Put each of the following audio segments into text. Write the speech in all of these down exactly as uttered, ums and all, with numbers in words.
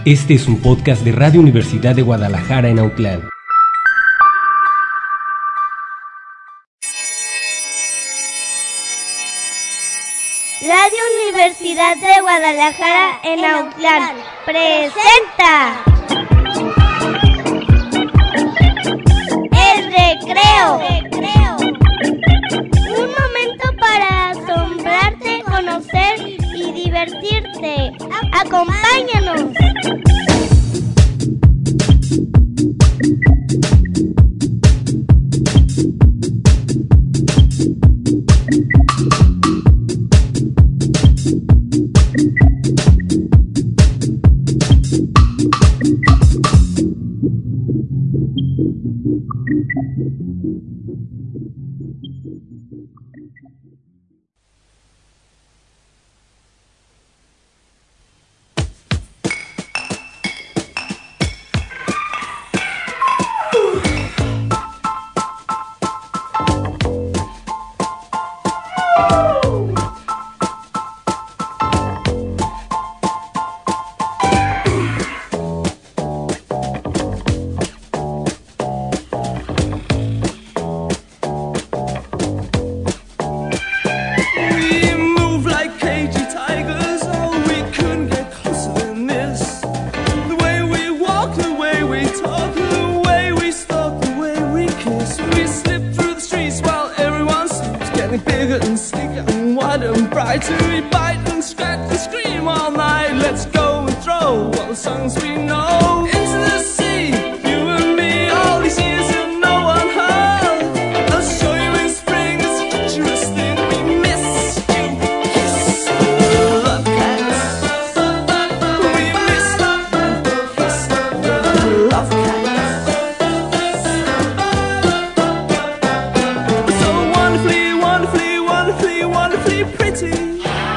Este es un podcast de Radio Universidad de Guadalajara en Autlán. Radio Universidad de Guadalajara en Autlán presenta El Recreo. Un momento para asombrarte, conocer y divertirte. Acompáñanos. We bite and scratch and scream all night. Let's go and throw all the songs we know into the sea. You and me, all these years and no one heard. I'll show you in spring, it's a treacherous thing. We miss you, kiss the love cats. We miss you, kiss the love cats. So wonderfully, wonderfully, wonderfully, wonderfully pretty.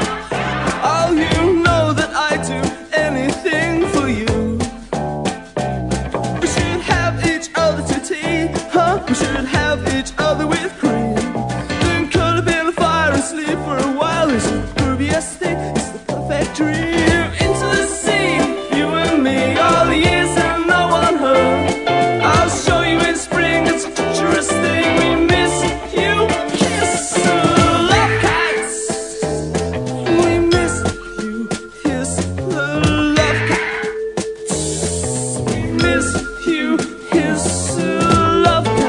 We should have each other with cream. Then curl up in the fire and sleep for a while. It's the grooviest thing, it's the perfect dream. Into the sea, you and me, all the years and no one heard. I'll show you in spring, it's a treacherous thing. We miss you, kiss the love cats. We miss you, kiss the love cats. We miss you, kiss the love cats.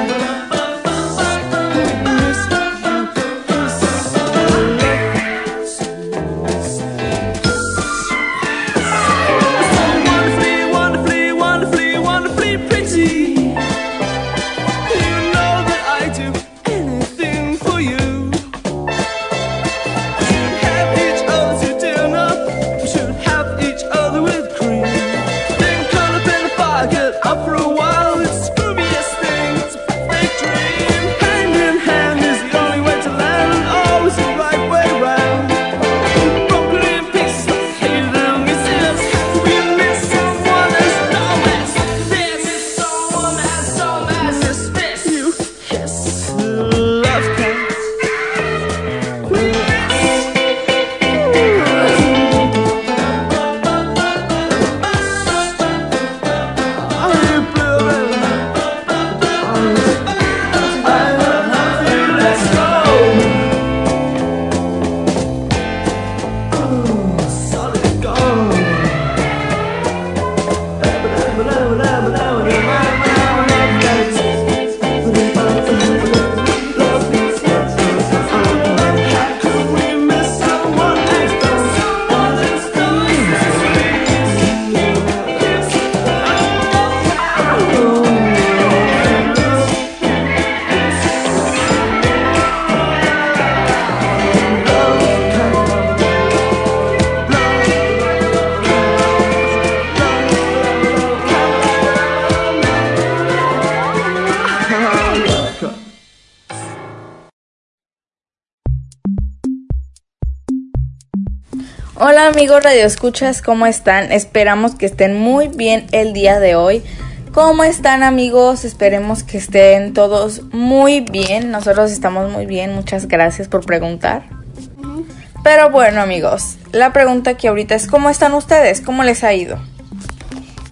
Hola amigos radioescuchas, ¿cómo están? Esperamos que estén muy bien el día de hoy. ¿Cómo están amigos? Esperemos que estén todos muy bien. Nosotros estamos muy bien, muchas gracias por preguntar. Pero bueno amigos, la pregunta que ahorita es ¿cómo están ustedes? ¿Cómo les ha ido?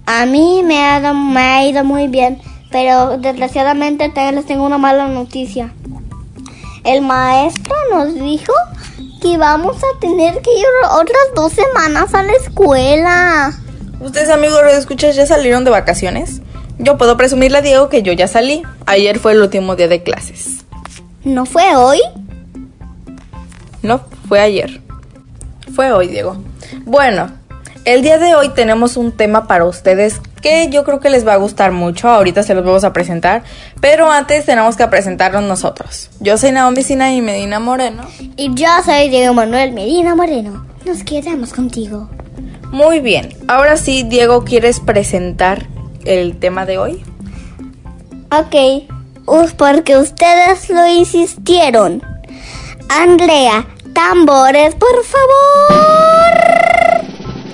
A mí me ha, dado, me ha ido muy bien, pero desgraciadamente también les tengo una mala noticia. El maestro nos dijo que vamos a tener que ir otras dos semanas a la escuela. ¿Ustedes, amigos, de escuchas, ya salieron de vacaciones? Yo puedo presumirle a Diego que yo ya salí. Ayer fue el último día de clases. ¿No fue hoy? No, fue ayer. Fue hoy, Diego. Bueno, el día de hoy tenemos un tema para ustedes que yo creo que les va a gustar mucho. Ahorita se los vamos a presentar, pero antes tenemos que presentarnos nosotros. Yo soy Naomi Sinaí Medina Moreno. Y yo soy Diego Manuel Medina Moreno. Nos quedamos contigo. Muy bien, ahora sí, Diego, ¿quieres presentar el tema de hoy? Ok, pues porque ustedes lo insistieron. Andrea, tambores, por favor.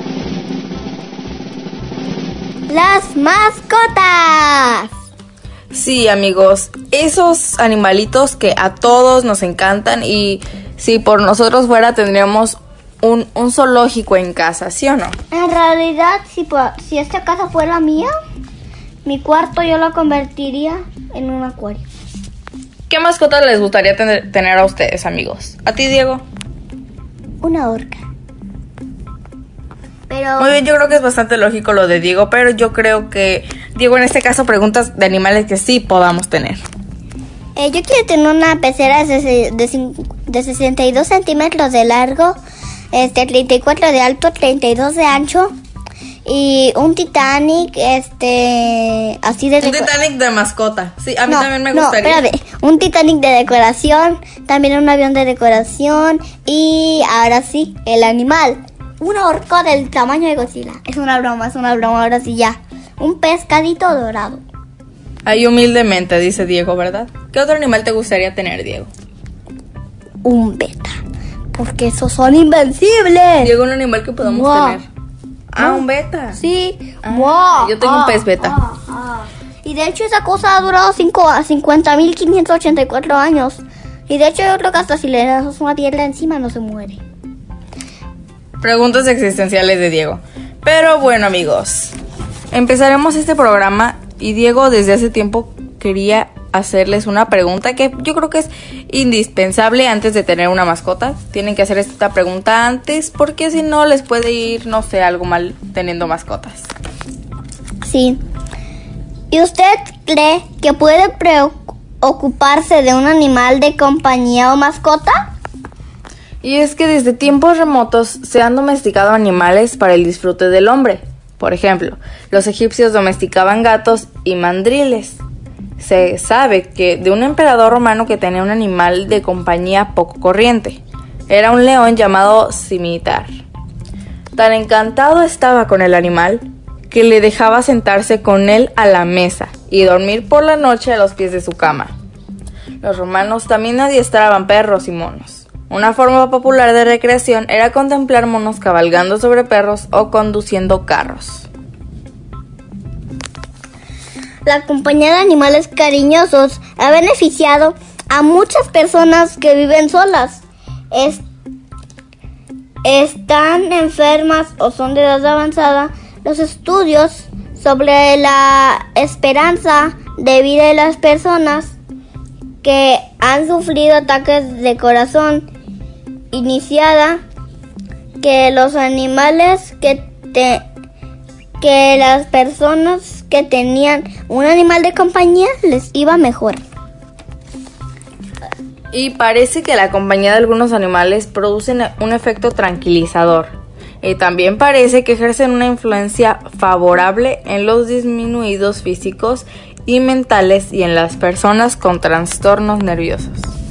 Las mascotas. Sí, amigos, esos animalitos que a todos nos encantan, y si por nosotros fuera tendríamos un, un zoológico en casa, ¿sí o no? En realidad, si, si esta casa fuera mía, mi cuarto yo lo convertiría en un acuario. ¿Qué mascota les gustaría tener, tener a ustedes, amigos? ¿A ti, Diego? Una orca. Pero... Muy bien, yo creo que es bastante lógico lo de Diego, pero yo creo que Diego en este caso preguntas de animales que sí podamos tener. Eh, yo quiero tener una pecera de, de, de sesenta y dos centímetros de largo, este treinta y cuatro de alto, treinta y dos de ancho, y un Titanic, este, así de... Un Titanic de mascota. Sí, a mí no, también me no, gustaría. Espérate, un Titanic de decoración, también un avión de decoración, y ahora sí, el animal. Una orca del tamaño de Godzilla. Es una broma, es una broma, ahora sí ya. Un pescadito dorado. Ahí humildemente, dice Diego, ¿verdad? ¿Qué otro animal te gustaría tener, Diego? Un beta. Porque esos son invencibles. Diego, un animal que podamos Mua. tener. Ah, un beta. Sí. Ah, Mua. yo tengo ah, un pez beta. Ah, ah. Y de hecho esa cosa ha durado cincuenta mil quinientos ochenta y cuatro años. Y de hecho yo creo que hasta si le das una piedra encima no se muere. Preguntas existenciales de Diego. Pero bueno, amigos, empezaremos este programa y Diego desde hace tiempo quería hacerles una pregunta que yo creo que es indispensable antes de tener una mascota. Tienen que hacer esta pregunta antes porque si no les puede ir, no sé, algo mal teniendo mascotas. Sí. ¿Y usted cree que puede preocuparse de un animal de compañía o mascota? Y es que desde tiempos remotos se han domesticado animales para el disfrute del hombre. Por ejemplo, los egipcios domesticaban gatos y mandriles. Se sabe que de un emperador romano que tenía un animal de compañía poco corriente. Era un león llamado Scimitar. Tan encantado estaba con el animal que le dejaba sentarse con él a la mesa y dormir por la noche a los pies de su cama. Los romanos también adiestraban perros y monos. Una forma popular de recreación era contemplar monos cabalgando sobre perros o conduciendo carros. La compañía de animales cariñosos ha beneficiado a muchas personas que viven solas, es, están enfermas o son de edad avanzada. Los estudios sobre la esperanza de vida de las personas que han sufrido ataques de corazón iniciada que los animales que te que las personas que tenían un animal de compañía les iba mejor. Y parece que la compañía de algunos animales produce un efecto tranquilizador. Y también parece que ejercen una influencia favorable en los disminuidos físicos y mentales y en las personas con trastornos nerviosos.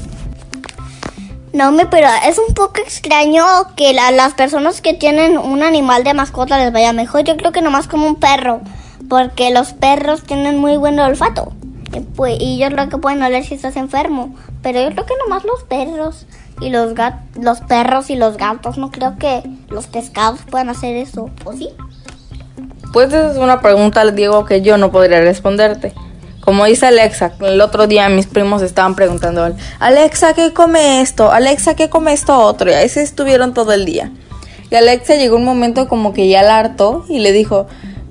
No, me, pero es un poco extraño que la, las personas que tienen un animal de mascota les vaya mejor. Yo creo que nomás como un perro, porque los perros tienen muy buen olfato. Y, pues, y yo creo que pueden oler si estás enfermo. Pero yo creo que nomás los perros y los gat, los perros y los gatos. No creo que los pescados puedan hacer eso, ¿o sí? Pues esa es una pregunta, Diego, que yo no podría responderte. Como dice Alexa, el otro día mis primos estaban preguntando, Alexa, ¿qué come esto? Alexa, ¿qué come esto otro? Y ahí se estuvieron todo el día. Y Alexa llegó un momento como que ya la hartó y le dijo,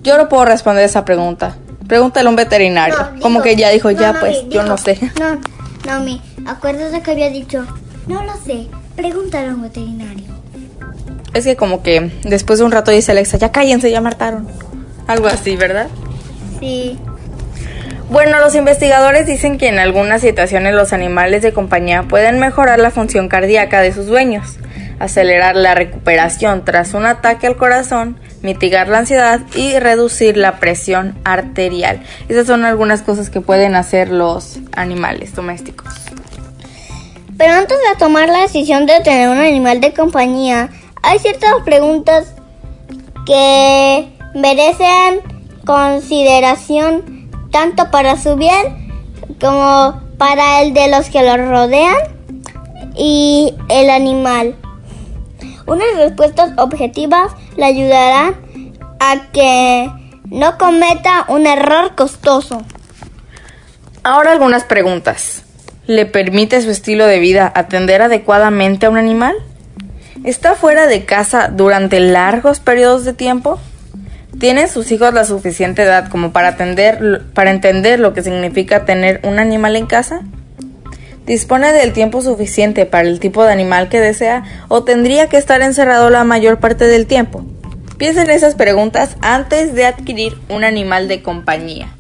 Yo no puedo responder esa pregunta. Pregúntale a un veterinario. No, digo, Como que ya dijo, no, ya no, pues, digo, yo no sé. No, no, mi, acuérdate que había dicho, no lo sé, pregúntale a un veterinario. Es que como que después de un rato dice Alexa, ya cállense, ya mataron. Algo así, ¿verdad? Sí. Bueno, los investigadores dicen que en algunas situaciones los animales de compañía pueden mejorar la función cardíaca de sus dueños, acelerar la recuperación tras un ataque al corazón, mitigar la ansiedad y reducir la presión arterial. Esas son algunas cosas que pueden hacer los animales domésticos. Pero antes de tomar la decisión de tener un animal de compañía, hay ciertas preguntas que merecen consideración tanto para su bien como para el de los que lo rodean y el animal. Unas respuestas objetivas le ayudarán a que no cometa un error costoso. Ahora algunas preguntas. ¿Le permite su estilo de vida atender adecuadamente a un animal? ¿Está fuera de casa durante largos periodos de tiempo? ¿Tienen sus hijos la suficiente edad como para, atender, para entender lo que significa tener un animal en casa? ¿Dispone del tiempo suficiente para el tipo de animal que desea o tendría que estar encerrado la mayor parte del tiempo? Piensen en esas preguntas antes de adquirir un animal de compañía.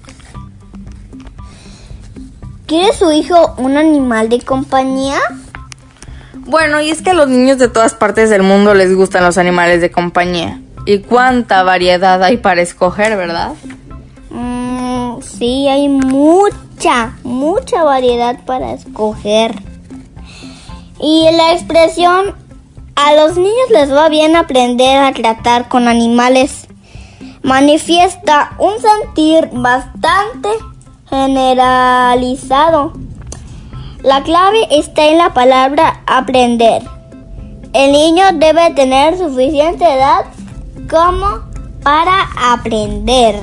¿Quiere su hijo un animal de compañía? Bueno, y es que a los niños de todas partes del mundo les gustan los animales de compañía. ¿Y cuánta variedad hay para escoger, verdad? Mm, sí, hay mucha, mucha variedad para escoger. Y la expresión, a los niños les va bien aprender a tratar con animales, manifiesta un sentir bastante generalizado. La clave está en la palabra aprender. El niño debe tener suficiente edad como para aprender.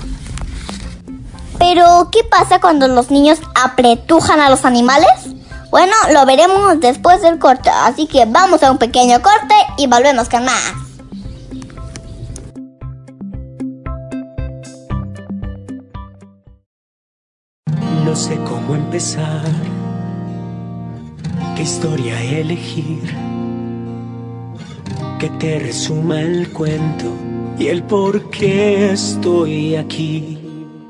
Pero, ¿qué pasa cuando los niños apretujan a los animales? Bueno, lo veremos después del corte, así que vamos a un pequeño corte y volvemos con más. No sé cómo empezar, qué historia elegir, que te resuma el cuento y el por qué estoy aquí.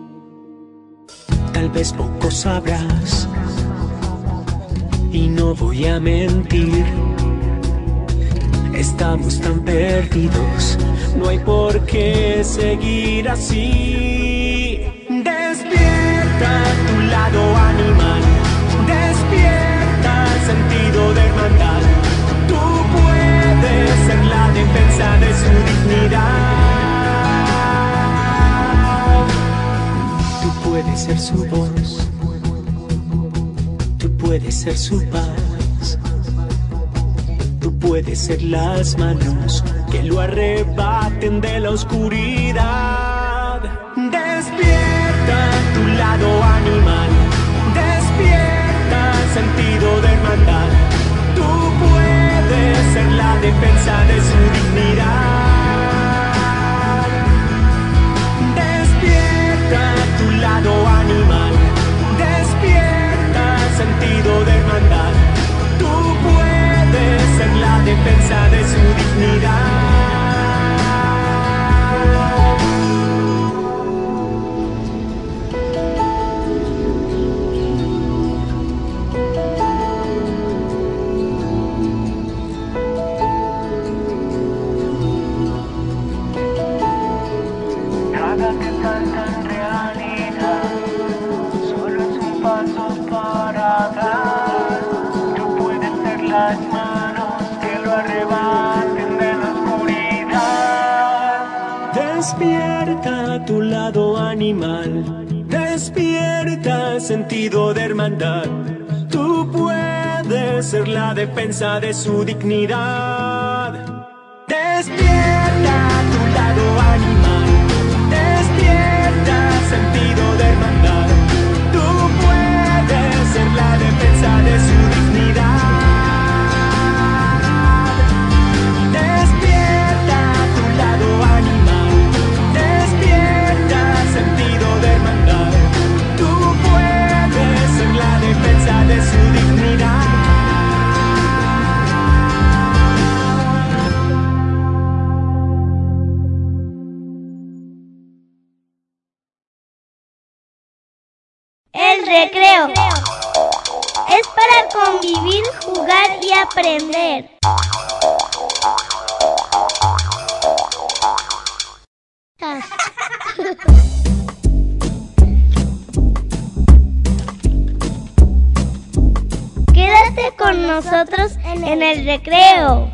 Tal vez poco sabrás y no voy a mentir. Estamos tan perdidos, no hay por qué seguir así. Despierta tu lado animal, despierta el sentido de hermandad. Tú puedes ser la defensa de su dignidad. Tú puedes ser su voz, tú puedes ser su paz. Tú puedes ser las manos que lo arrebaten de la oscuridad. Despierta tu lado animal, despierta el sentido de hermandad. Tú puedes ser la defensa de su dignidad. Despierta tu lado animal, despierta el sentido de hermandad. Tú puedes ser la defensa de su dignidad. Nada que falta en realidad, solo es un paso para dar. Tú puedes ser las manos que lo arrebaten de la oscuridad. Despierta tu lado animal, despierta el sentido de hermandad. Tú puedes ser la defensa de su dignidad. Despierta tu lado animal, despierta el sentido de hermandad. Tú puedes ser la defensa de su dignidad. Despierta tu lado animal, despierta recreo. Es para convivir, jugar y aprender. Quédate con nosotros en el recreo.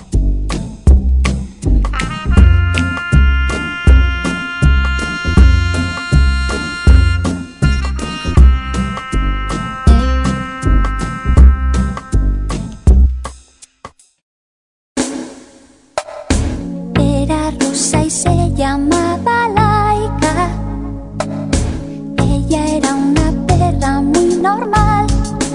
Era rusa y se llamaba Laika. Ella era una perra muy normal.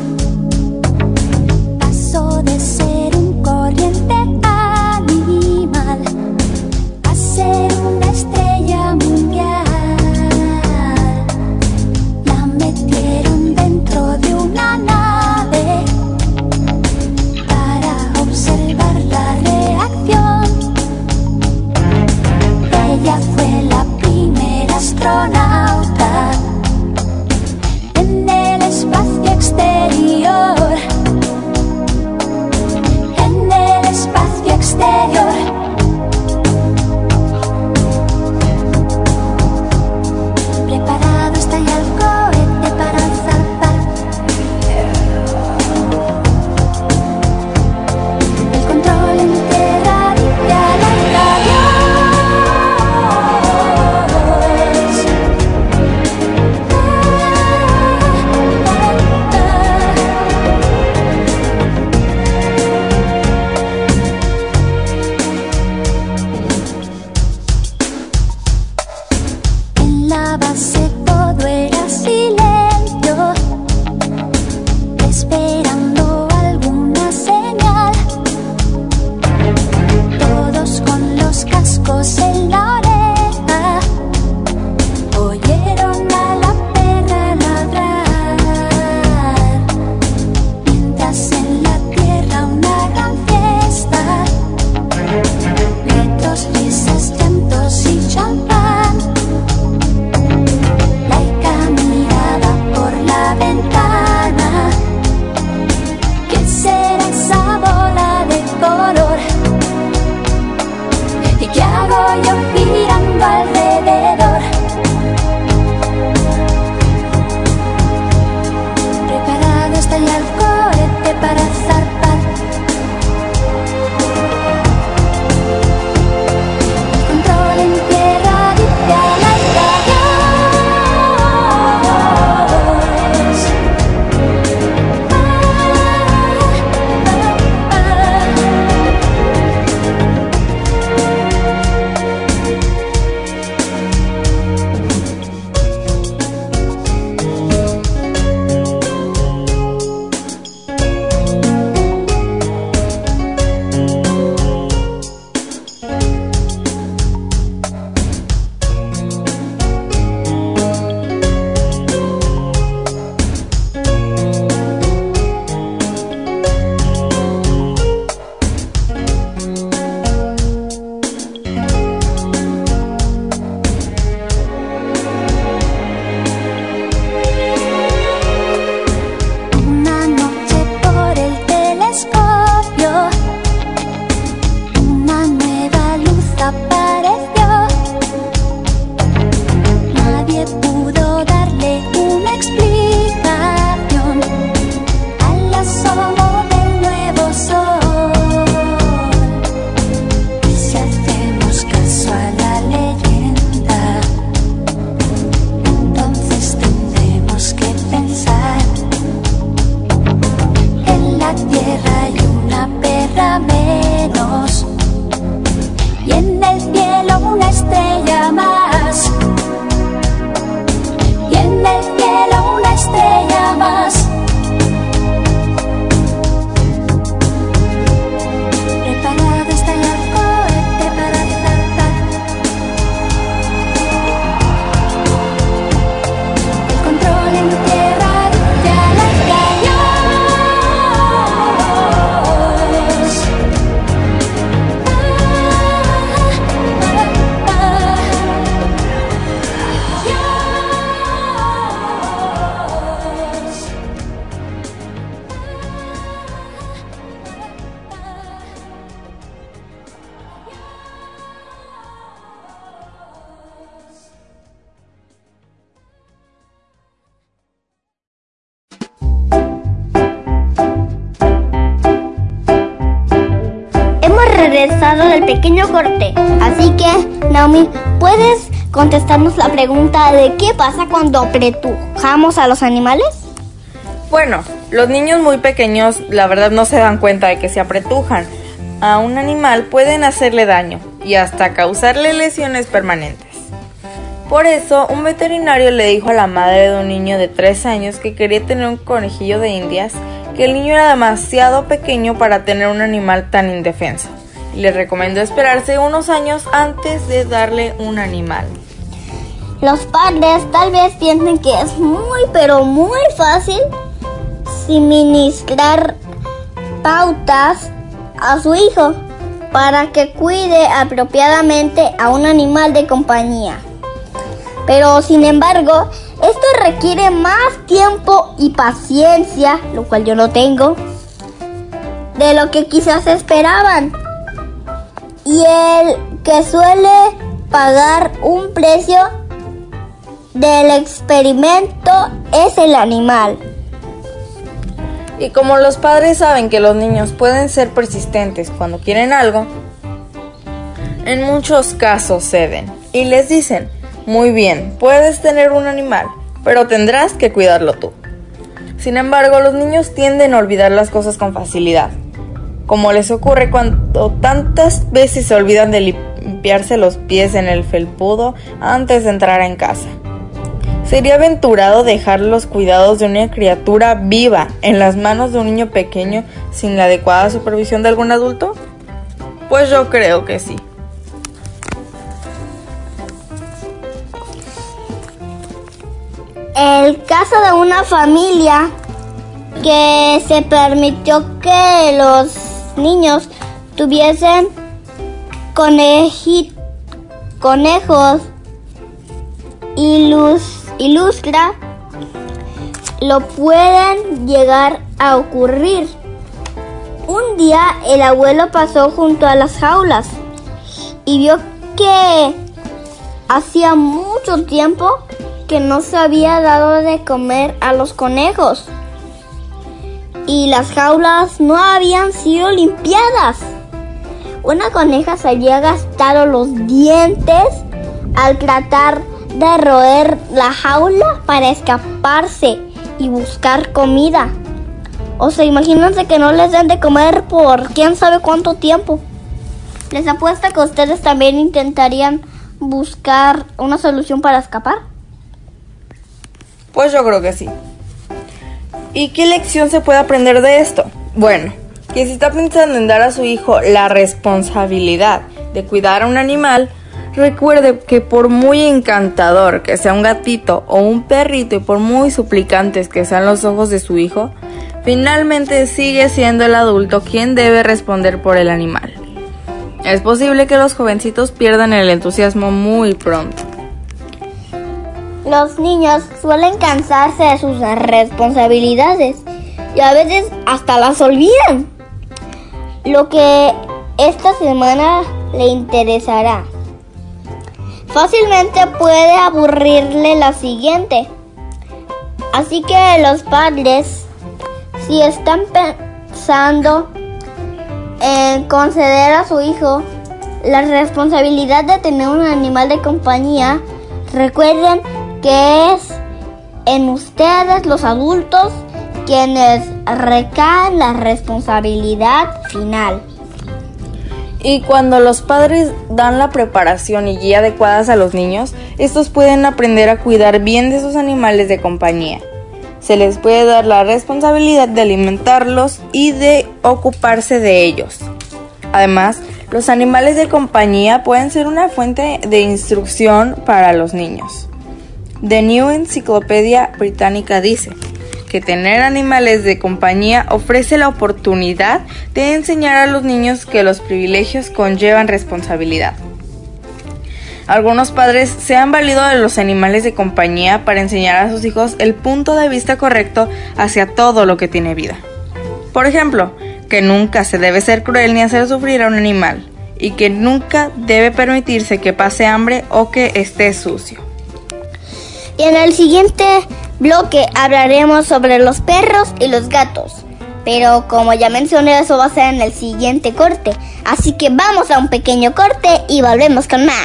Pasó de ser un corriente animal a ser una estrella mundial. La metieron dentro de una nave para observar la reacción. Ella fue la primera astronauta en el espacio exterior. En el espacio exterior. Preparado está ya el cohete para zarpar. El control en tierra dice a los en la base todo era silencio, esperando alguna señal. Todos con los cascos en la oreja oyeron a la perra ladrar, mientras en la tierra una gran fiesta, gritos, risas, llantos y champán. regresado del pequeño corte. Así que, Naomi, ¿puedes contestarnos la pregunta de qué pasa cuando apretujamos a los animales? Bueno, los niños muy pequeños la verdad no se dan cuenta de que si apretujan a un animal pueden hacerle daño y hasta causarle lesiones permanentes. Por eso, un veterinario le dijo a la madre de un niño de tres años que quería tener un conejillo de indias, que el niño era demasiado pequeño para tener un animal tan indefenso, y le recomendó esperarse unos años antes de darle un animal. Los padres tal vez piensen que es muy, pero muy fácil suministrar pautas a su hijo para que cuide apropiadamente a un animal de compañía. Pero sin embargo, esto requiere más tiempo y paciencia, lo cual yo no tengo, de lo que quizás esperaban. Y el que suele pagar un precio del experimento es el animal. Y como los padres saben que los niños pueden ser persistentes cuando quieren algo, en muchos casos ceden y les dicen: muy bien, puedes tener un animal, pero tendrás que cuidarlo tú. Sin embargo, los niños tienden a olvidar las cosas con facilidad, como les ocurre cuando tantas veces se olvidan de limpiarse los pies en el felpudo antes de entrar en casa. ¿Sería aventurado dejar los cuidados de una criatura viva en las manos de un niño pequeño sin la adecuada supervisión de algún adulto? Pues yo creo que sí. El caso de una familia que se permitió que los niños tuviesen coneji- conejos ilus- ilustra lo pueden llegar a ocurrir. Un día el abuelo pasó junto a las jaulas y vio que hacía mucho tiempo que no se había dado de comer a los conejos y las jaulas no habían sido limpiadas. Una coneja se había gastado los dientes al tratar de roer la jaula para escaparse y buscar comida. O sea, imagínense que no les den de comer por quién sabe cuánto tiempo. Les apuesto que ustedes también intentarían buscar una solución para escapar. Pues yo creo que sí. ¿Y qué lección se puede aprender de esto? Bueno, que si está pensando en dar a su hijo la responsabilidad de cuidar a un animal, recuerde que por muy encantador que sea un gatito o un perrito y por muy suplicantes que sean los ojos de su hijo, finalmente sigue siendo el adulto quien debe responder por el animal. Es posible que los jovencitos pierdan el entusiasmo muy pronto. Los niños suelen cansarse de sus responsabilidades y a veces hasta las olvidan. Lo que esta semana le interesará. Fácilmente puede aburrirle la siguiente. Así que los padres, si están pensando en conceder a su hijo la responsabilidad de tener un animal de compañía, recuerden que es en ustedes los adultos quienes recaen la responsabilidad final. Y cuando los padres dan la preparación y guía adecuadas a los niños, estos pueden aprender a cuidar bien de sus animales de compañía. Se les puede dar la responsabilidad de alimentarlos y de ocuparse de ellos. Además, los animales de compañía pueden ser una fuente de instrucción para los niños. The New Encyclopedia Britannica dice que tener animales de compañía ofrece la oportunidad de enseñar a los niños que los privilegios conllevan responsabilidad. Algunos padres se han valido de los animales de compañía para enseñar a sus hijos el punto de vista correcto hacia todo lo que tiene vida. Por ejemplo, que nunca se debe ser cruel ni hacer sufrir a un animal, y que nunca debe permitirse que pase hambre o que esté sucio. Y en el siguiente bloque hablaremos sobre los perros y los gatos. Pero como ya mencioné, eso va a ser en el siguiente corte. Así que vamos a un pequeño corte y volvemos con más.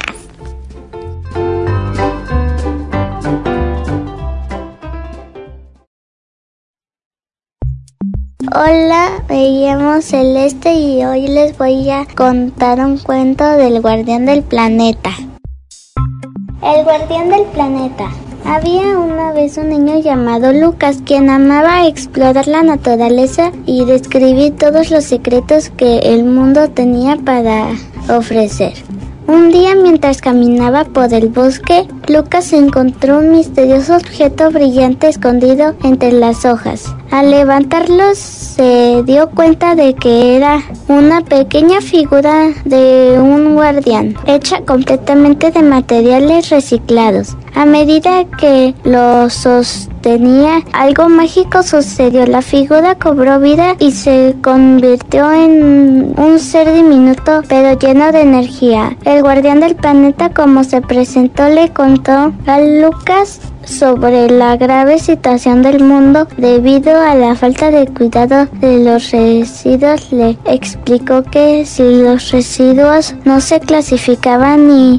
Hola, me llamo Celeste y hoy les voy a contar un cuento del guardián del planeta. El guardián del planeta. Había una vez un niño llamado Lucas, quien amaba explorar la naturaleza y describir todos los secretos que el mundo tenía para ofrecer. Un día, mientras caminaba por el bosque, Lucas encontró un misterioso objeto brillante escondido entre las hojas. Al levantarlo, se dio cuenta de que era una pequeña figura de un guardián, hecha completamente de materiales reciclados. A medida que lo sostenía, algo mágico sucedió. La figura cobró vida y se convirtió en un ser diminuto pero lleno de energía. El guardián del planeta, como se presentó, le contó a Lucas sobre la grave situación del mundo debido a la falta de cuidado de los residuos. Le explicó que si los residuos no se clasificaban y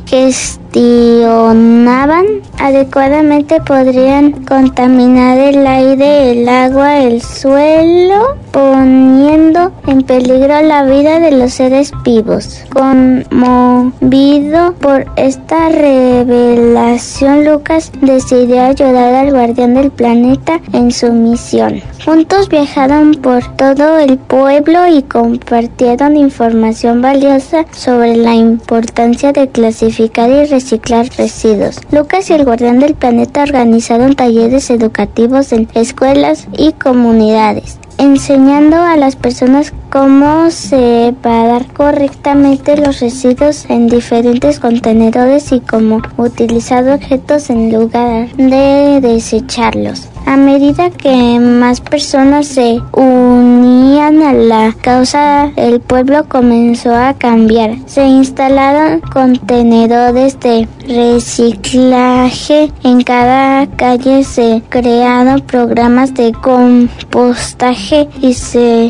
gestionaban adecuadamente, podrían contaminar el aire, el agua, el suelo, poniendo en peligro la vida de los seres vivos. Conmovido por esta revelación, Lucas decidió ayudar al guardián del planeta en su misión. Juntos viajaron por todo el pueblo y compartieron información valiosa sobre la importancia de clasificar y reciclar residuos. Lucas y el guardián del planeta organizaron talleres educativos en escuelas y comunidades, enseñando a las personas cómo separar correctamente los residuos en diferentes contenedores y cómo utilizar objetos en lugar de desecharlos. A medida que más personas se unían a la causa, el pueblo comenzó a cambiar. Se instalaron contenedores de reciclaje en cada calle, se crearon programas de compostaje y se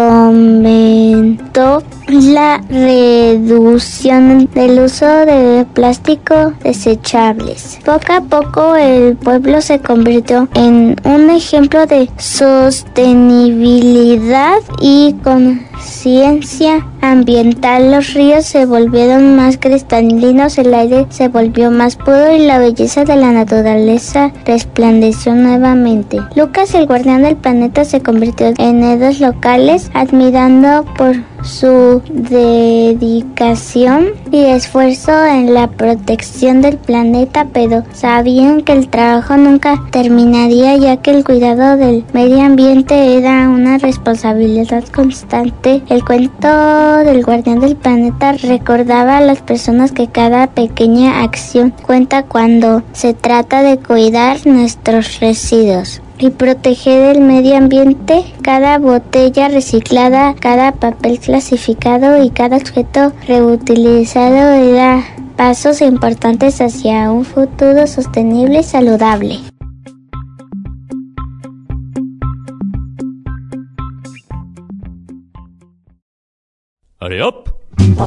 fomentó la reducción del uso de plástico desechables. Poco a poco el pueblo se convirtió en un ejemplo de sostenibilidad y conciencia ambiental. Los ríos se volvieron más cristalinos, el aire se volvió más puro y la belleza de la naturaleza resplandeció nuevamente. Lucas, el guardián del planeta, se convirtió en héroes locales, admirando por su dedicación y esfuerzo en la protección del planeta, pero sabían que el trabajo nunca terminaría, ya que el cuidado del medio ambiente era una responsabilidad constante. El cuento del guardián del planeta recordaba a las personas que cada pequeña acción cuenta cuando se trata de cuidar nuestros residuos y proteger el medio ambiente. Cada botella reciclada, cada papel clasificado y cada objeto reutilizado era pasos importantes hacia un futuro sostenible y saludable. Hurry up. No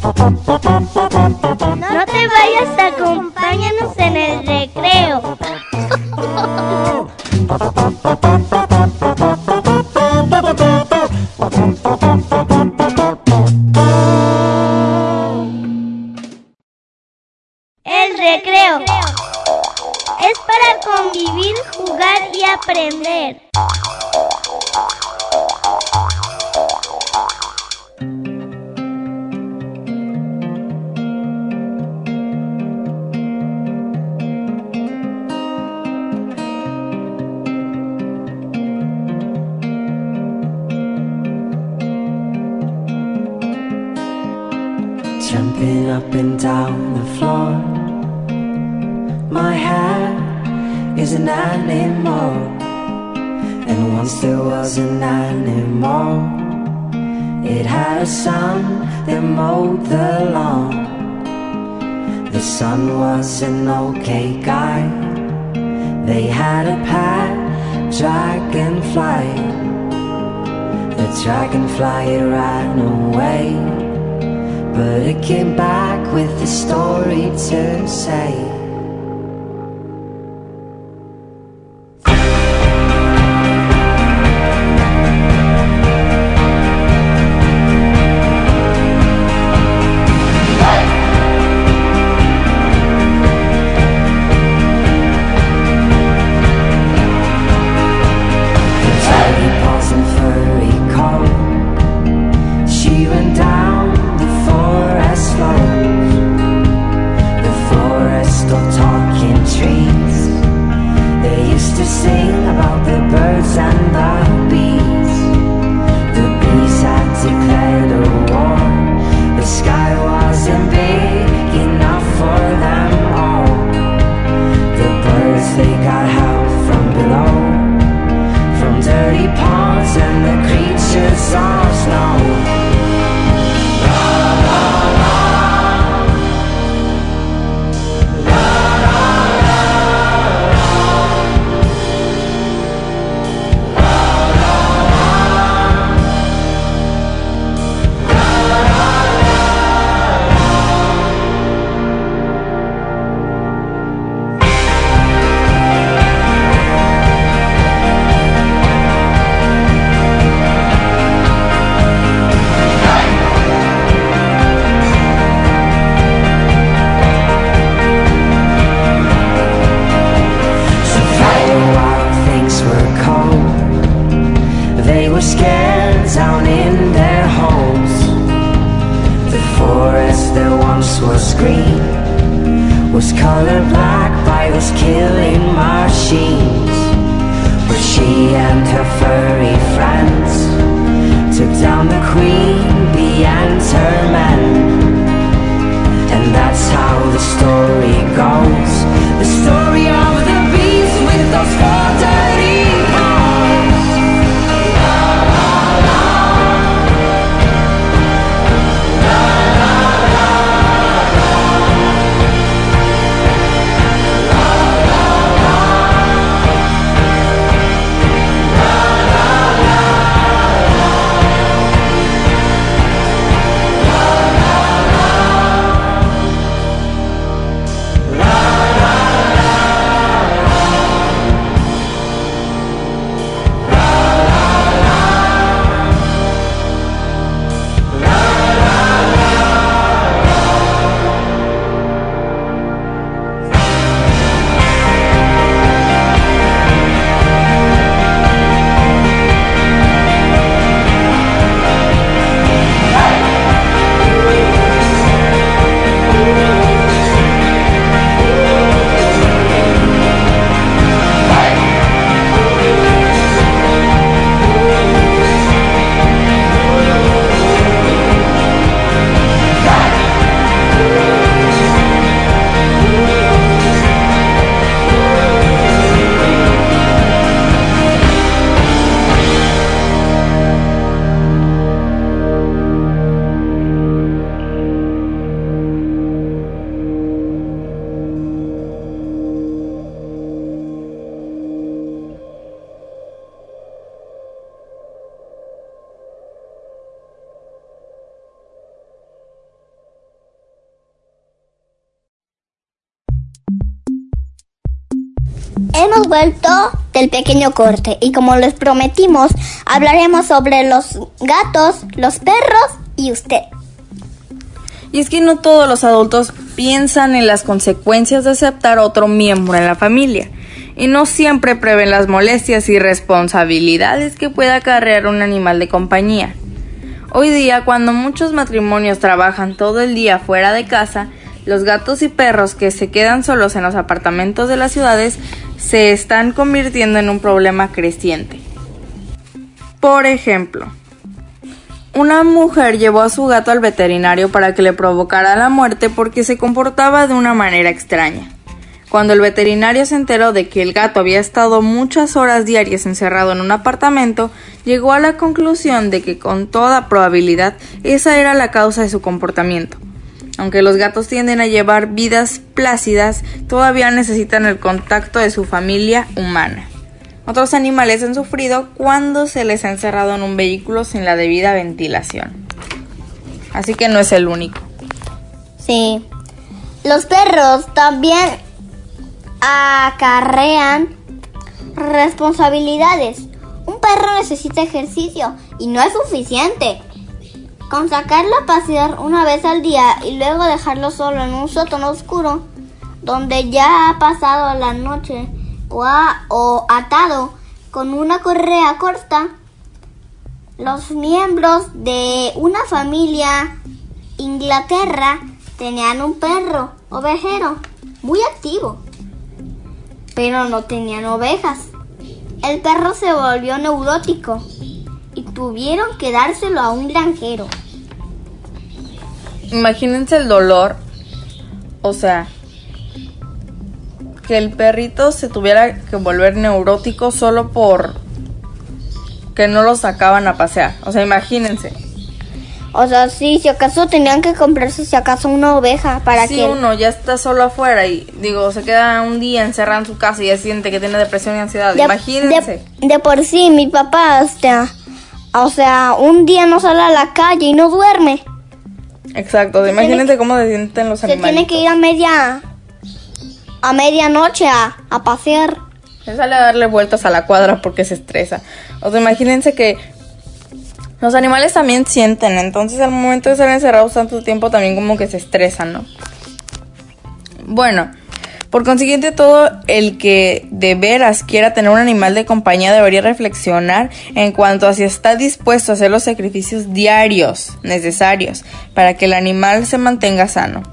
te vayas, acompáñanos en el recreo. El recreo es para convivir, jugar y aprender. Jumping up and down the floor. My hair is an animal, and once there was an animal. It had a son that mowed the lawn. The son was an okay guy. They had a pet dragonfly. The dragonfly it ran away, but it came back with a story to say. Was green, was colored black by those killing machines. But she and her furry friends took down the queen, bee and her men. And that's how the story goes, the story of the beast with those four dirty paws. La la la, la la la. Hemos vuelto del pequeño corte y como les prometimos, hablaremos sobre los gatos, los perros y usted. Y es que no todos los adultos piensan en las consecuencias de aceptar a otro miembro en la familia y no siempre prevén las molestias y responsabilidades que pueda acarrear un animal de compañía. Hoy día, cuando muchos matrimonios trabajan todo el día fuera de casa, los gatos y perros que se quedan solos en los apartamentos de las ciudades se están convirtiendo en un problema creciente. Por ejemplo, una mujer llevó a su gato al veterinario para que le provocara la muerte porque se comportaba de una manera extraña. Cuando el veterinario se enteró de que el gato había estado muchas horas diarias encerrado en un apartamento, llegó a la conclusión de que con toda probabilidad esa era la causa de su comportamiento. Aunque los gatos tienden a llevar vidas plácidas, todavía necesitan el contacto de su familia humana. Otros animales han sufrido cuando se les ha encerrado en un vehículo sin la debida ventilación. Así que no es el único. Sí. Los perros también acarrean responsabilidades. Un perro necesita ejercicio y no es suficiente con sacarlo a pasear una vez al día y luego dejarlo solo en un sótano oscuro donde ya ha pasado la noche o, ha, o atado con una correa corta. Los miembros de una familia Inglaterra tenían un perro ovejero muy activo, pero no tenían ovejas. El perro se volvió neurótico y tuvieron que dárselo a un granjero. Imagínense el dolor, o sea, que el perrito se tuviera que volver neurótico solo por que no lo sacaban a pasear. O sea, imagínense. O sea, sí, si acaso tenían que comprarse si acaso una oveja para sí, que... Sí, uno ya está solo afuera y, digo, se queda un día encerrado en su casa y ya siente que tiene depresión y ansiedad. De, Imagínense. De, de por sí, mi papá, o sea, o sea, un día no sale a la calle y no duerme. Exacto, Se imagínense que, cómo se sienten los animales. Se tiene que ir a media... a medianoche a, a pasear. Se sale a darle vueltas a la cuadra porque se estresa. O sea, imagínense que los animales también sienten, entonces al momento de estar encerrados tanto tiempo también como que se estresan, ¿no? Bueno, por consiguiente todo el que de veras quiera tener un animal de compañía debería reflexionar en cuanto a si está dispuesto a hacer los sacrificios diarios necesarios para que el animal se mantenga sano.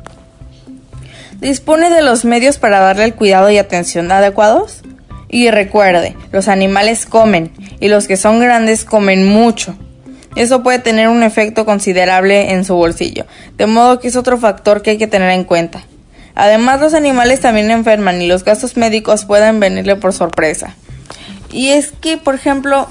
¿Dispone de los medios para darle el cuidado y atención adecuados? Y recuerde, los animales comen y los que son grandes comen mucho. Eso puede tener un efecto considerable en su bolsillo, de modo que es otro factor que hay que tener en cuenta. Además, los animales también enferman y los gastos médicos pueden venirle por sorpresa. Y es que, por ejemplo,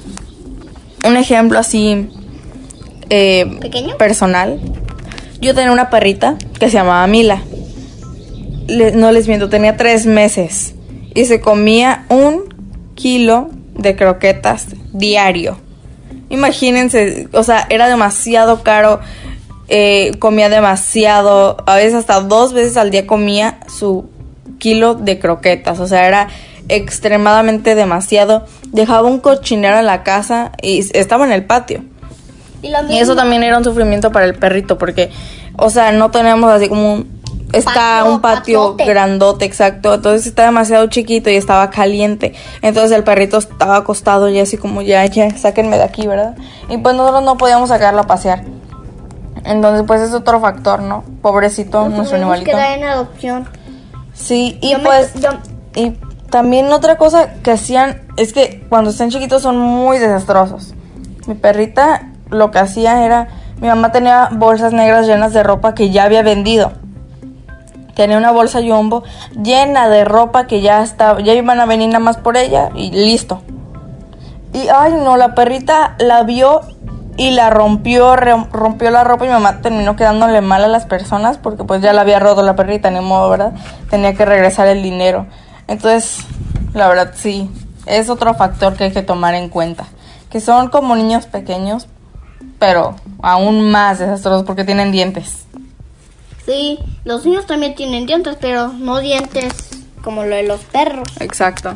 un ejemplo así eh, ¿Pequeño? personal, yo tenía una perrita que se llamaba Mila. Le, no les miento, tenía tres meses y se comía un kilo de croquetas diario. Imagínense, o sea, era demasiado caro, eh, comía demasiado, a veces hasta dos veces al día comía su kilo de croquetas, o sea, era extremadamente demasiado. Dejaba un cochinero en la casa y estaba en el patio. Y, lo mismo, y eso también era un sufrimiento para el perrito porque, o sea, no teníamos así como un... Está patio, un patio patiote. grandote, exacto. Entonces está demasiado chiquito y estaba caliente. Entonces el perrito estaba acostado y así como ya, ya, sáquenme de aquí, ¿verdad? Y pues nosotros no podíamos sacarlo a pasear. Entonces pues es otro factor, ¿no? Pobrecito, Nos nuestro tuvimos animalito. que dar en adopción. Sí, y Yo me- pues... yo- Y también otra cosa que hacían es que cuando están chiquitos son muy desastrosos. Mi perrita lo que hacía era... Mi mamá tenía bolsas negras llenas de ropa que ya había vendido. Tenía una bolsa Jumbo llena de ropa que ya estaba, ya iban a venir nada más por ella y listo. Y ay no, la perrita la vio y la rompió, re- rompió la ropa y mi mamá terminó quedándole mal a las personas porque pues ya la había roto la perrita, ni modo, ¿verdad? Tenía que regresar el dinero. Entonces, la verdad sí, es otro factor que hay que tomar en cuenta. Que son como niños pequeños, pero aún más desastrosos porque tienen dientes. Sí, los niños también tienen dientes, pero no dientes como lo de los perros. Exacto.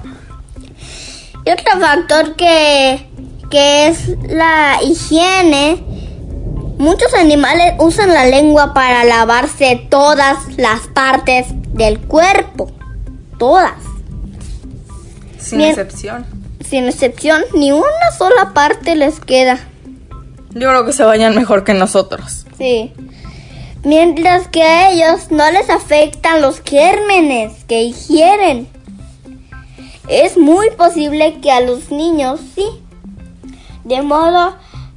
Y otro factor que, que es la higiene. Muchos animales usan la lengua para lavarse todas las partes del cuerpo. Todas. Sin Bien. excepción. Sin excepción, ni una sola parte les queda. Yo creo que se bañan mejor que nosotros. Sí. Mientras que a ellos no les afectan los gérmenes que ingieren. Es muy posible que a los niños sí. De modo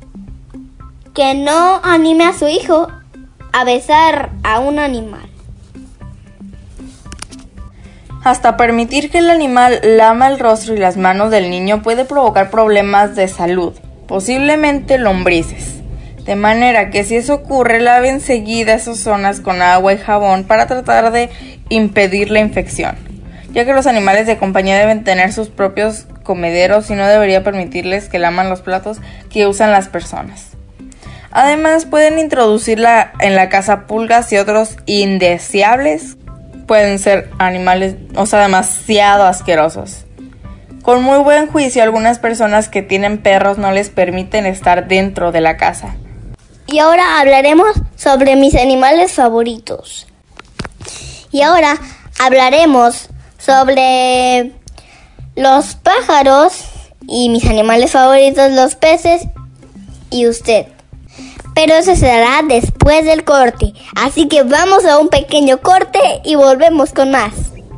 que no anime a su hijo a besar a un animal. Hasta permitir que el animal lama el rostro y las manos del niño puede provocar problemas de salud, posiblemente lombrices. De manera que si eso ocurre, lave enseguida esas zonas con agua y jabón para tratar de impedir la infección, ya que los animales de compañía deben tener sus propios comederos y no debería permitirles que laman los platos que usan las personas. Además, pueden introducir la, en la casa pulgas y otros indeseables. Pueden ser animales, o sea, demasiado asquerosos. Con muy buen juicio, algunas personas que tienen perros no les permiten estar dentro de la casa. Y ahora hablaremos sobre mis animales favoritos. Y ahora hablaremos sobre los pájaros y mis animales favoritos, los peces y usted. Pero eso se dará después del corte. Así que vamos a un pequeño corte y volvemos con más.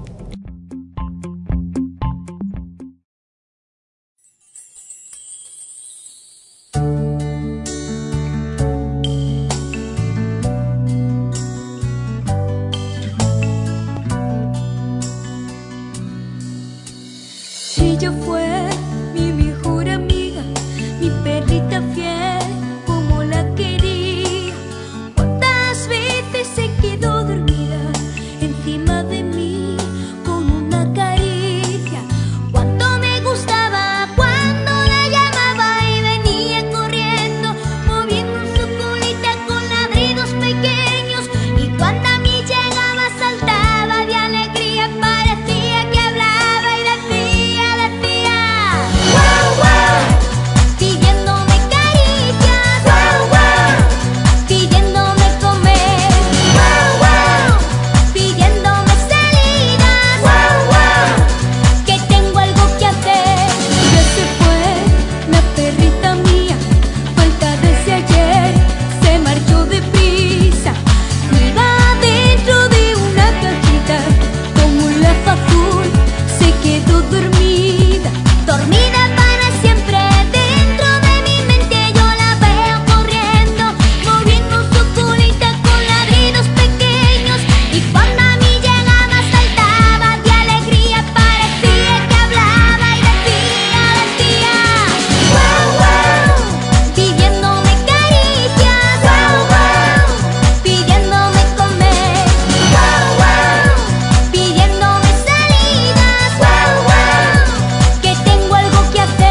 Ella fue mi mejor amiga, mi perrita fiel, como la quería. Cuántas veces se quedó dormida encima de mí con una caricia. Cuánto me gustaba cuando la llamaba y venía corriendo, moviendo su colita con ladridos pequeños. Y cuando a mí llegaba saltaba de alegría, parecía que hablaba y decía, decía wow, wow, pidiéndome caricias, wow, wow, pidiéndome comer, wow, wow, pidiéndome salidas, wow, wow, que tengo algo que hacer. Ya se fue la perrita mía, falta desde ayer, se marchó deprisa. Iba dentro de una cajita con un lazo azul, se quedó dormida, dormida para siempre. Dentro de mi mente yo la veo corriendo, moviendo su colita con ladridos pequeños. Y cuando a mí llegaba saltaba de alegría, parecía que hablaba y decía, decía wow, wow, pidiéndome caricias, wow, wow, pidiéndome comer, wow, wow, pidiéndome salidas, wow, wow, que tengo algo que hacer.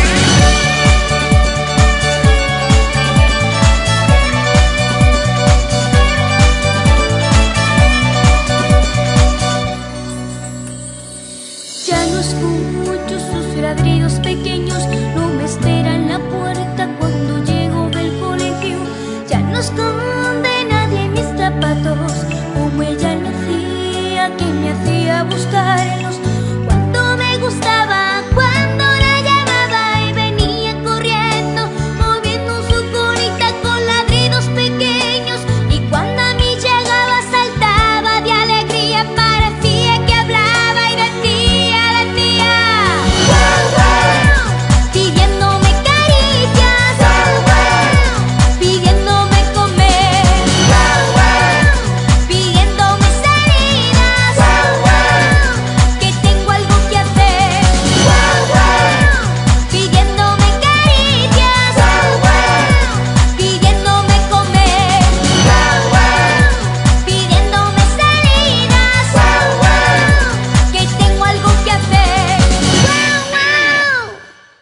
Ya no escucho sus ladridos pequeños, no me espera en la puerta cuando llego del colegio. Ya no esconde nadie mis zapatos, como ella lo hacía, que me hacía buscarlos. Cuando me gustaba, cuando la llamaba y venía corriendo, moviendo su colita con ladridos pequeños. Y cuando a mí llegaba saltaba de alegría, parecía que hablaba y decía, decía wow, wow, pidiéndome caricias, wow, wow, pidiéndome comer, wow, wow, pidiéndome salidas, wow, wow, que tengo algo que hacer, wow, wow, pidiéndome caricias, wow, wow, pidiéndome comer, wow, wow, pidiéndome salidas, wow, wow, que tengo algo que hacer, wow, wow.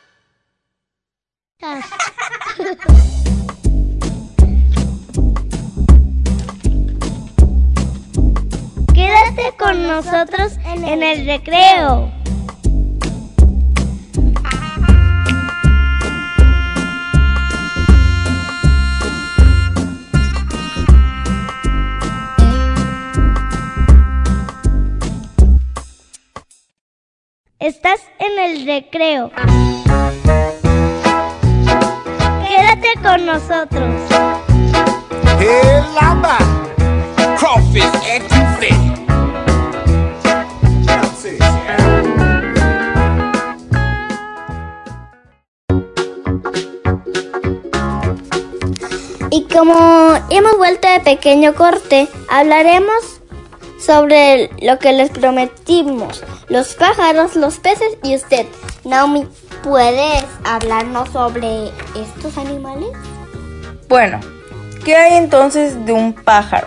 Quédate con nosotros en el recreo. Estás en el recreo. Quédate con nosotros. Hey, lamba, crawfish etouffee. Y como hemos vuelto de pequeño corte, hablaremos sobre lo que les prometimos: los pájaros, los peces y usted. Naomi, ¿puedes hablarnos sobre estos animales? Bueno, ¿qué hay entonces de un pájaro?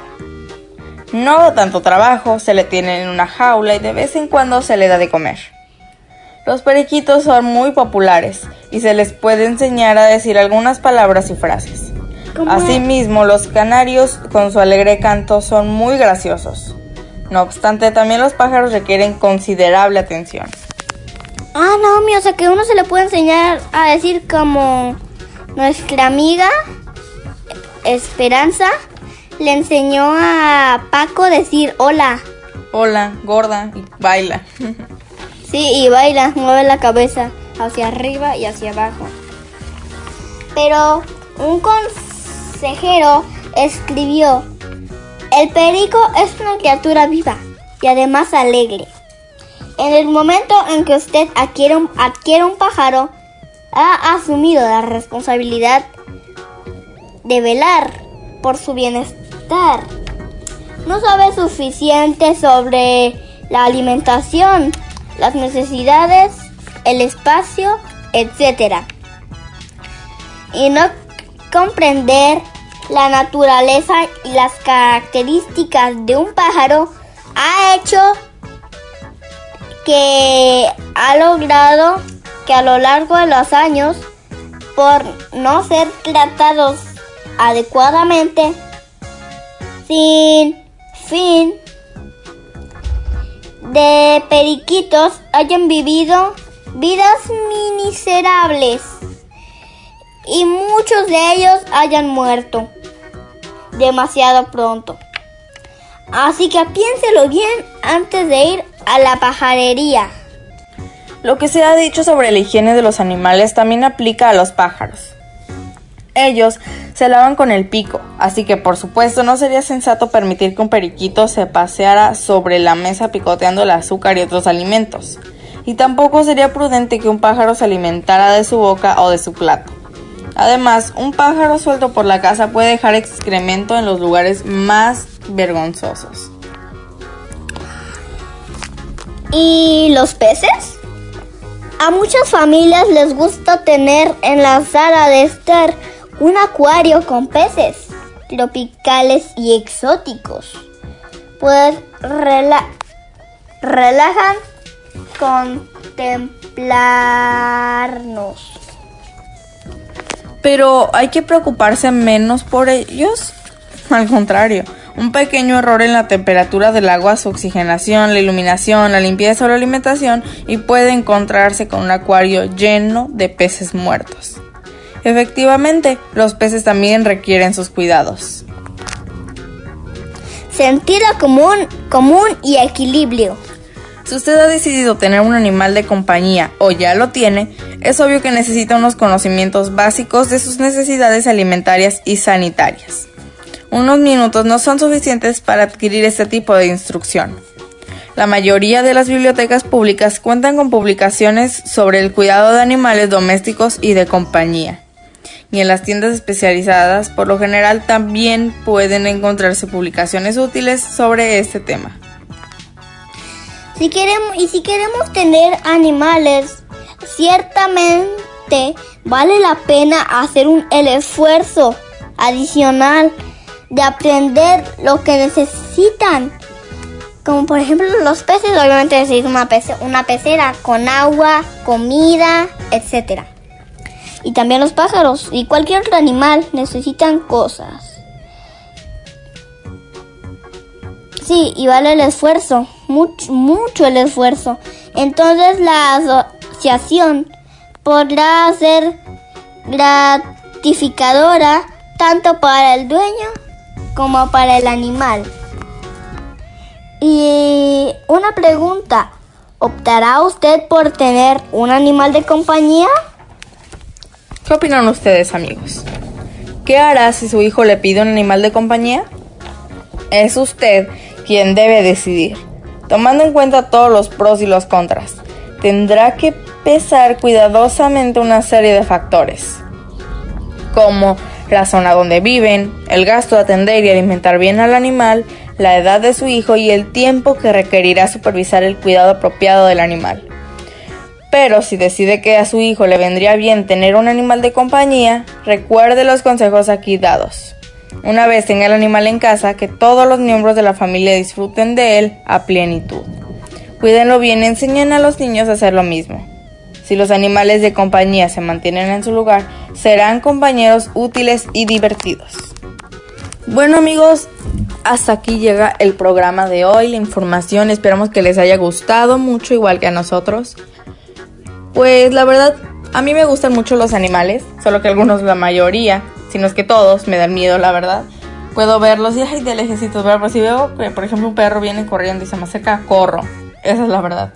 No da tanto trabajo, se le tiene en una jaula y de vez en cuando se le da de comer. Los periquitos son muy populares y se les puede enseñar a decir algunas palabras y frases. Asimismo, los canarios con su alegre canto son muy graciosos. No obstante, también los pájaros requieren considerable atención. Ah, no, mi, o sea que uno se le puede enseñar a decir como nuestra amiga Esperanza le enseñó a Paco a decir hola. Hola, gorda, y baila. Sí, y baila, mueve la cabeza hacia arriba y hacia abajo. Pero un consejero escribió: el perico es una criatura viva y además alegre. En el momento en que usted adquiere un, adquiere un pájaro, ha asumido la responsabilidad de velar por su bienestar. No sabe suficiente sobre la alimentación, las necesidades, el espacio, etcétera. Y no comprender la naturaleza y las características de un pájaro ha hecho que ha logrado que a lo largo de los años, por no ser tratados adecuadamente, sin fin de periquitos hayan vivido vidas miserables y muchos de ellos hayan muerto demasiado pronto. Así que piénselo bien antes de ir a la pajarería. Lo que se ha dicho sobre la higiene de los animales también aplica a los pájaros. Ellos se lavan con el pico, así que por supuesto no sería sensato permitir que un periquito se paseara sobre la mesa picoteando el azúcar y otros alimentos. Y tampoco sería prudente que un pájaro se alimentara de su boca o de su plato. Además, un pájaro suelto por la casa puede dejar excremento en los lugares más vergonzosos. ¿Y los peces? A muchas familias les gusta tener en la sala de estar un acuario con peces tropicales y exóticos. Pues rela- relajan contemplarnos. Pero ¿hay que preocuparse menos por ellos? Al contrario, un pequeño error en la temperatura del agua, su oxigenación, la iluminación, la limpieza o la alimentación y puede encontrarse con un acuario lleno de peces muertos. Efectivamente, los peces también requieren sus cuidados. Sentido común, común y equilibrio. Si usted ha decidido tener un animal de compañía o ya lo tiene, es obvio que necesita unos conocimientos básicos de sus necesidades alimentarias y sanitarias. Unos minutos no son suficientes para adquirir este tipo de instrucción. La mayoría de las bibliotecas públicas cuentan con publicaciones sobre el cuidado de animales domésticos y de compañía. Y en las tiendas especializadas, por lo general, también pueden encontrarse publicaciones útiles sobre este tema. Si queremos, y si queremos tener animales, ciertamente vale la pena hacer un el esfuerzo adicional de aprender lo que necesitan. Como por ejemplo los peces, obviamente necesitan una, pece, una pecera con agua, comida, etcétera. Y también los pájaros y cualquier otro animal necesitan cosas. Sí, y vale el esfuerzo, mucho, mucho el esfuerzo. Entonces la asociación podrá ser gratificadora tanto para el dueño como para el animal. Y una pregunta, ¿optará usted por tener un animal de compañía? ¿Qué opinan ustedes, amigos? ¿Qué hará si su hijo le pide un animal de compañía? Es usted quien debe decidir, tomando en cuenta todos los pros y los contras. Tendrá que pesar cuidadosamente una serie de factores, como la zona donde viven, el gasto de atender y alimentar bien al animal, la edad de su hijo y el tiempo que requerirá supervisar el cuidado apropiado del animal. Pero si decide que a su hijo le vendría bien tener un animal de compañía, recuerde los consejos aquí dados. Una vez tenga el animal en casa, que todos los miembros de la familia disfruten de él a plenitud. Cuídenlo bien y enseñen a los niños a hacer lo mismo. Si los animales de compañía se mantienen en su lugar, serán compañeros útiles y divertidos. Bueno amigos, hasta aquí llega el programa de hoy, la información, esperamos que les haya gustado mucho, igual que a nosotros. Pues la verdad, a mí me gustan mucho los animales, solo que algunos, la mayoría, si no es que todos, me dan miedo, la verdad. Puedo verlos y ay, de lejecitos, ¿verdad? Pero si veo que, por ejemplo, un perro viene corriendo y se me acerca, corro. Esa es la verdad.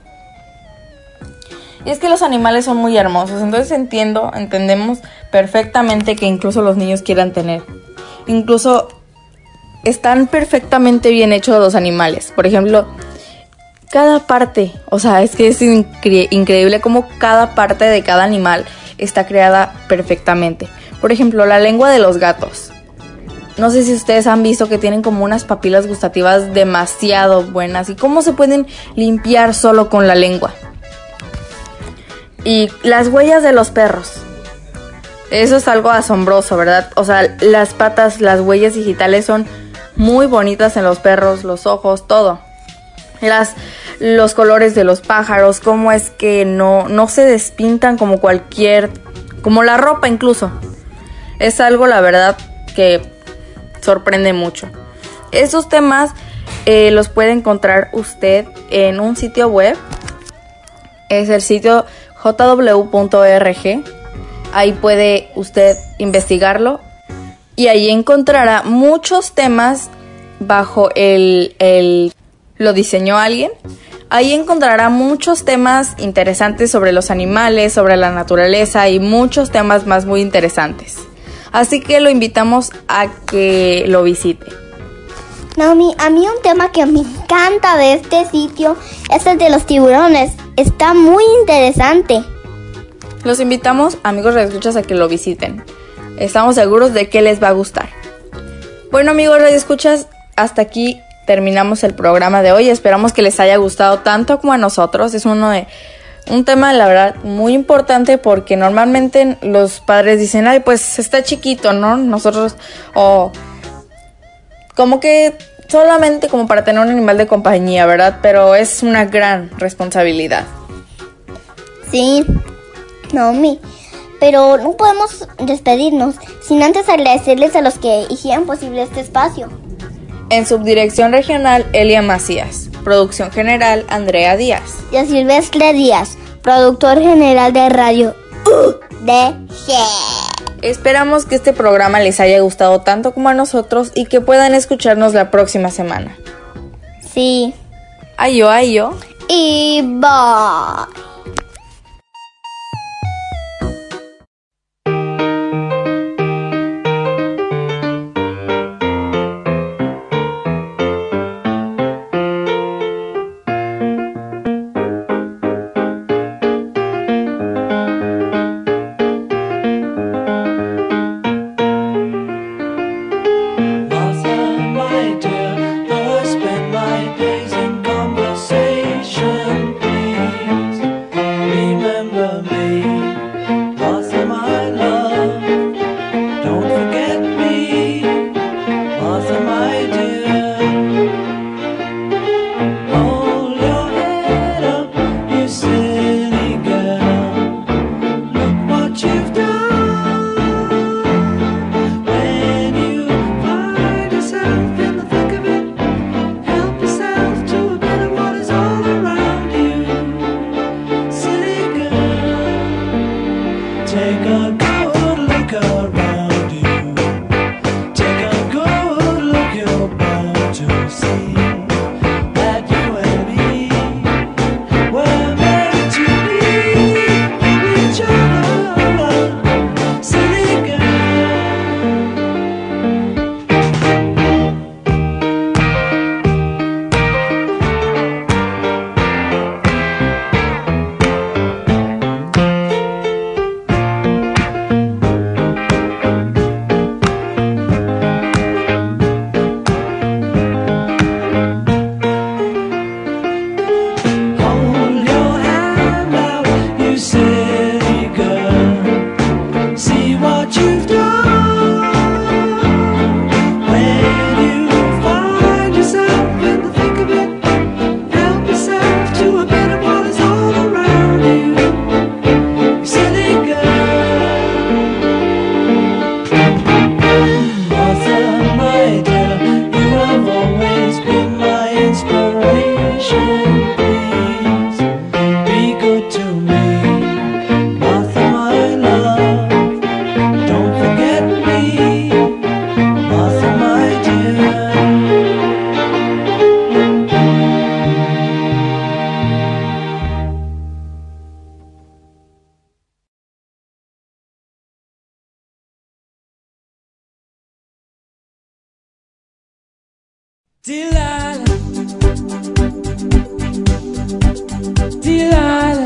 Y es que los animales son muy hermosos, entonces entiendo, entendemos perfectamente que incluso los niños quieran tener. Incluso están perfectamente bien hechos los animales. Por ejemplo, cada parte, o sea, es que es incre- increíble cómo cada parte de cada animal está creada perfectamente. Por ejemplo, la lengua de los gatos. No sé si ustedes han visto que tienen como unas papilas gustativas demasiado buenas. ¿Y cómo se pueden limpiar solo con la lengua? Y las huellas de los perros. Eso es algo asombroso, ¿verdad? O sea, las patas, las huellas digitales son muy bonitas en los perros, los ojos, todo. Las, los colores de los pájaros, cómo es que no, no se despintan como cualquier, como la ropa incluso. Es algo, la verdad, que sorprende mucho. Esos temas eh, los puede encontrar usted en un sitio web. Es el sitio j w punto org. Ahí puede usted investigarlo. Y ahí encontrará muchos temas bajo el, el... ¿Lo diseñó alguien? Ahí encontrará muchos temas interesantes sobre los animales, sobre la naturaleza y muchos temas más muy interesantes. Así que lo invitamos a que lo visite. Naomi, a mí un tema que me encanta de este sitio es el de los tiburones. Está muy interesante. Los invitamos, amigos radioescuchas, a que lo visiten. Estamos seguros de que les va a gustar. Bueno, amigos radioescuchas, hasta aquí terminamos el programa de hoy. Esperamos que les haya gustado tanto como a nosotros. Es uno de un tema, la verdad, muy importante porque normalmente los padres dicen, ay, pues está chiquito, ¿no? Nosotros, o como que solamente como para tener un animal de compañía, ¿verdad? Pero es una gran responsabilidad. Sí, Naomi, pero no podemos despedirnos sin antes agradecerles a los que hicieron posible este espacio. En subdirección regional, Elia Macías. Producción general, Andrea Díaz. Y a Silvestre Díaz, productor general de Radio U D G. Esperamos que este programa les haya gustado tanto como a nosotros y que puedan escucharnos la próxima semana. Sí. Ayo, ayo. Y bye. My days in conversation, please. Delilah, Delilah.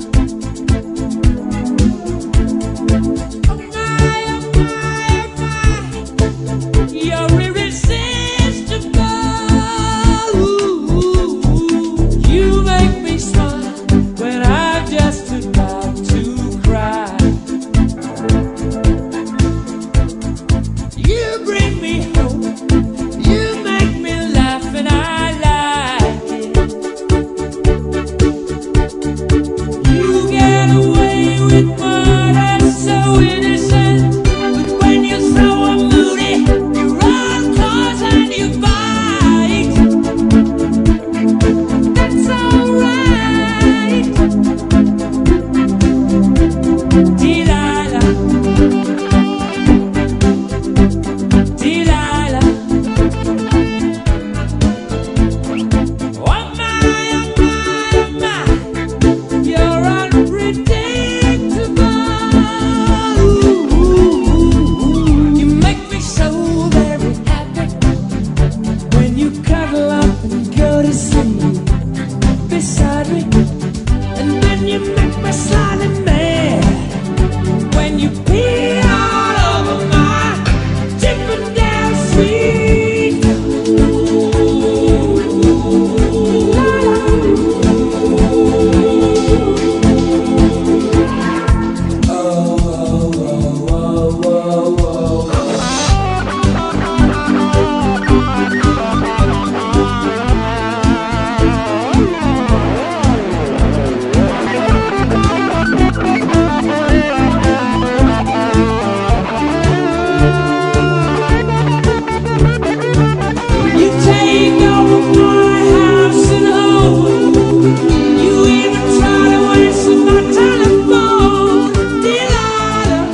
You're irresistible. You make me smile when I'm just about to cry. You bring me hope. You make me laugh and I like it. You get away with murder so innocent. But when you're so moody, you run close and you bite. That's alright. Delilah, Delilah. Oh my, oh my, oh my. You're unpredictable. You make me so very happy when you cuddle up and go to sleep beside me. And then you make me slightly mad when you pee all over my Chippendale sweet. You take over my house and home. You even try to answer my telephone. Delilah,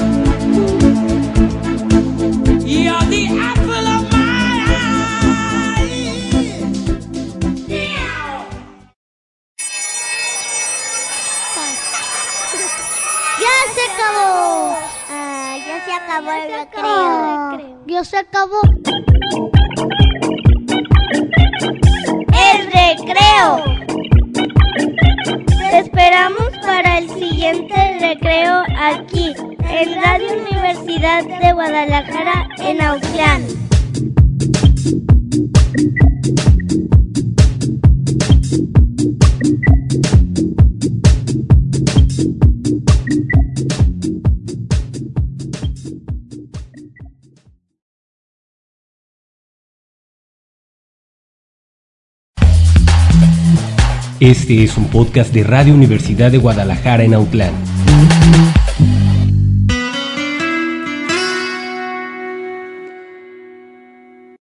you're the apple of my eye. Yeah. ¡Ya se acabó! Ah, ya se acabó el recreo. Ya se acabó. El recreo. Te esperamos para el siguiente recreo aquí, en Radio Universidad de Guadalajara, en Autlán. Este es un podcast de Radio Universidad de Guadalajara en Autlán.